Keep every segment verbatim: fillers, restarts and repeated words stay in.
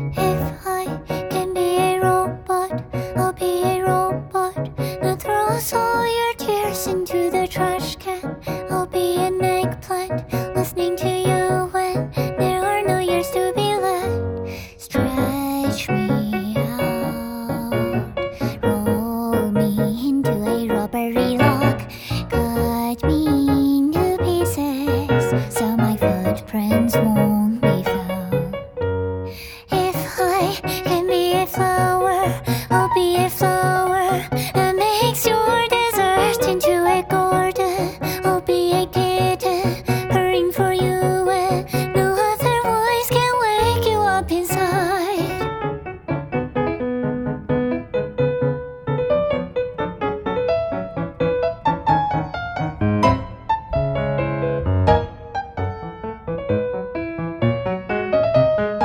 If I can be a robot, I'll be a robot that throws all your tears into the trash can. I'll be an eggplant, listening to you when there are no years to be left. Stretch me out, roll me into a rubbery log, cut me into pieces so my footprints won't be found. If I can be a flower, I'll be a flower that makes your desert into a garden. I'll be a kitten, purring for you when no other voice can wake you up inside.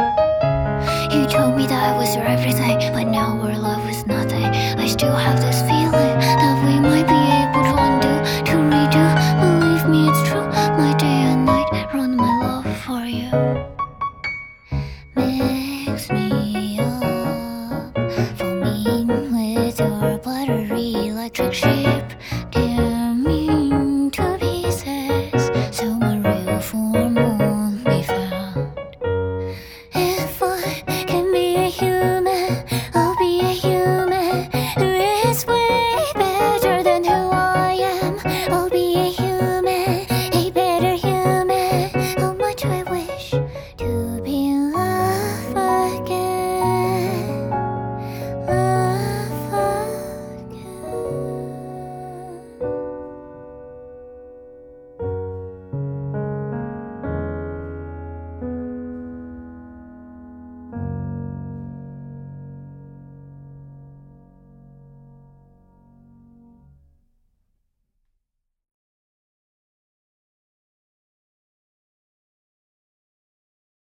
You told me that I was your everything, but now our love is nothing. I still have this